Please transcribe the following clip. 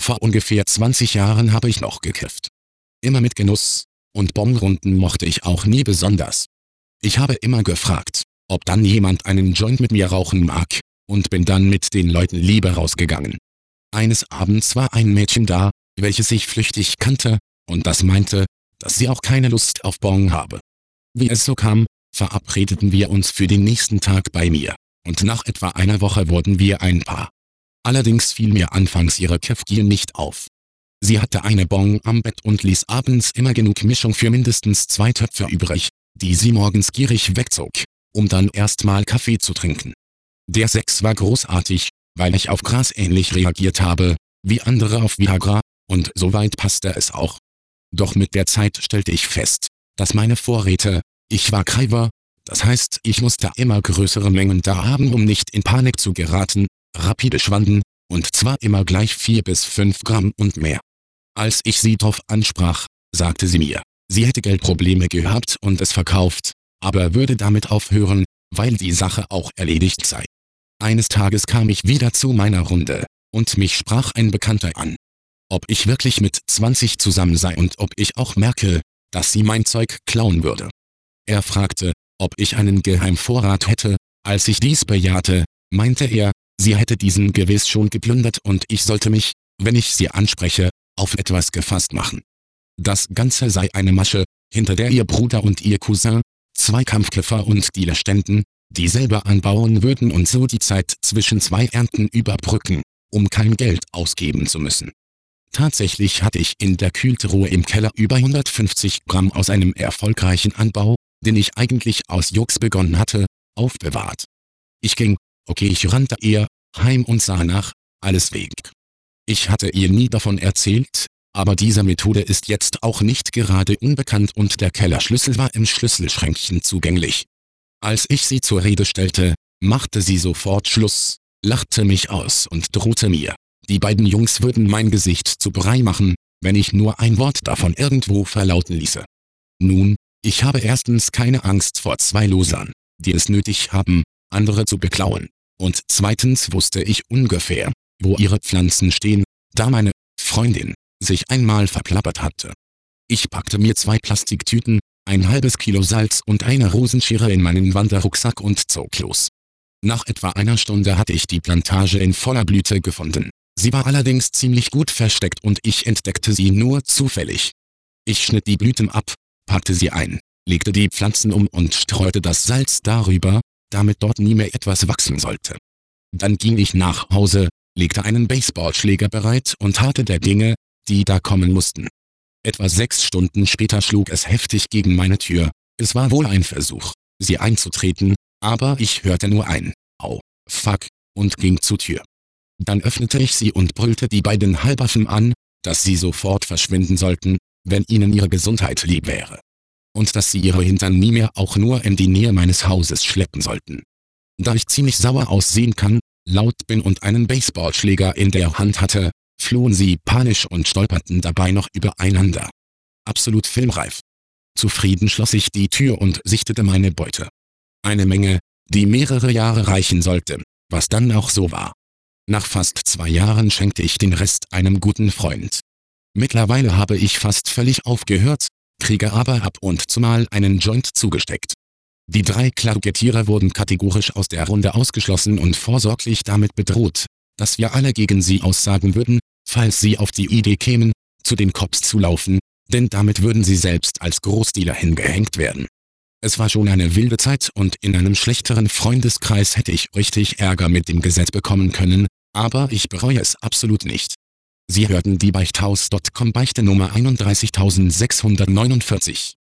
Vor ungefähr 20 Jahren habe ich noch gekifft. Immer mit Genuss, und Bongrunden mochte ich auch nie besonders. Ich habe immer gefragt, ob dann jemand einen Joint mit mir rauchen mag, und bin dann mit den Leuten lieber rausgegangen. Eines Abends war ein Mädchen da, welches ich flüchtig kannte, und das meinte, dass sie auch keine Lust auf Bong habe. Wie es so kam, verabredeten wir uns für den nächsten Tag bei mir, und nach etwa einer Woche wurden wir ein Paar. Allerdings fiel mir anfangs ihre Kiffgier nicht auf. Sie hatte eine Bong am Bett und ließ abends immer genug Mischung für mindestens 2 Töpfe übrig, die sie morgens gierig wegzog, um dann erstmal Kaffee zu trinken. Der Sex war großartig, weil ich auf Gras ähnlich reagiert habe, wie andere auf Viagra, und soweit passte es auch. Doch mit der Zeit stellte ich fest, dass meine Vorräte, ich war Kreiver, das heißt, ich musste immer größere Mengen da haben, um nicht in Panik zu geraten, rapide schwanden, und zwar immer gleich 4 bis 5 Gramm und mehr. Als ich sie drauf ansprach, sagte sie mir, sie hätte Geldprobleme gehabt und es verkauft, aber würde damit aufhören, weil die Sache auch erledigt sei. Eines Tages kam ich wieder zu meiner Runde, und mich sprach ein Bekannter an. Ob ich wirklich mit 20 zusammen sei und ob ich auch merke, dass sie mein Zeug klauen würde. Er fragte, ob ich einen Geheimvorrat hätte. Als ich dies bejahte, meinte er, sie hätte diesen gewiss schon geplündert und ich sollte mich, wenn ich sie anspreche, auf etwas gefasst machen. Das Ganze sei eine Masche, hinter der ihr Bruder und ihr Cousin, 2 Kampfkiffer und Dealer ständen, die selber anbauen würden und so die Zeit zwischen 2 Ernten überbrücken, um kein Geld ausgeben zu müssen. Tatsächlich hatte ich in der Kühltruhe im Keller über 150 Gramm aus einem erfolgreichen Anbau, den ich eigentlich aus Jux begonnen hatte, aufbewahrt. Ich rannte ihr heim und sah nach, alles weg. Ich hatte ihr nie davon erzählt, aber diese Methode ist jetzt auch nicht gerade unbekannt und der Kellerschlüssel war im Schlüsselschränkchen zugänglich. Als ich sie zur Rede stellte, machte sie sofort Schluss, lachte mich aus und drohte mir, die beiden Jungs würden mein Gesicht zu Brei machen, wenn ich nur ein Wort davon irgendwo verlauten ließe. Nun, ich habe erstens keine Angst vor 2 Losern, die es nötig haben, andere zu beklauen, und zweitens wusste ich ungefähr, wo ihre Pflanzen stehen, da meine Freundin sich einmal verplappert hatte. Ich packte mir 2 Plastiktüten, ein halbes Kilo Salz und eine Rosenschere in meinen Wanderrucksack und zog los. Nach etwa einer Stunde hatte ich die Plantage in voller Blüte gefunden. Sie war allerdings ziemlich gut versteckt und ich entdeckte sie nur zufällig. Ich schnitt die Blüten ab, packte sie ein, legte die Pflanzen um und streute das Salz darüber, damit dort nie mehr etwas wachsen sollte. Dann ging ich nach Hause, legte einen Baseballschläger bereit und harrte der Dinge, die da kommen mussten. Etwa 6 Stunden später schlug es heftig gegen meine Tür. Es war wohl ein Versuch, sie einzutreten, aber ich hörte nur ein Au, fuck, und ging zur Tür. Dann öffnete ich sie und brüllte die beiden Halbaffen an, dass sie sofort verschwinden sollten, wenn ihnen ihre Gesundheit lieb wäre. Und dass sie ihre Hintern nie mehr auch nur in die Nähe meines Hauses schleppen sollten. Da ich ziemlich sauer aussehen kann, laut bin und einen Baseballschläger in der Hand hatte, flohen sie panisch und stolperten dabei noch übereinander. Absolut filmreif. Zufrieden schloss ich die Tür und sichtete meine Beute. Eine Menge, die mehrere Jahre reichen sollte, was dann auch so war. Nach fast 2 Jahren schenkte ich den Rest einem guten Freund. Mittlerweile habe ich fast völlig aufgehört, kriege aber ab und zu mal einen Joint zugesteckt. Die 3 Klargetiere wurden kategorisch aus der Runde ausgeschlossen und vorsorglich damit bedroht, dass wir alle gegen sie aussagen würden, falls sie auf die Idee kämen, zu den Cops zu laufen, denn damit würden sie selbst als Großdealer hingehängt werden. Es war schon eine wilde Zeit und in einem schlechteren Freundeskreis hätte ich richtig Ärger mit dem Gesetz bekommen können, aber ich bereue es absolut nicht. Sie hörten die Beichthaus.com Beichte Nummer 31649.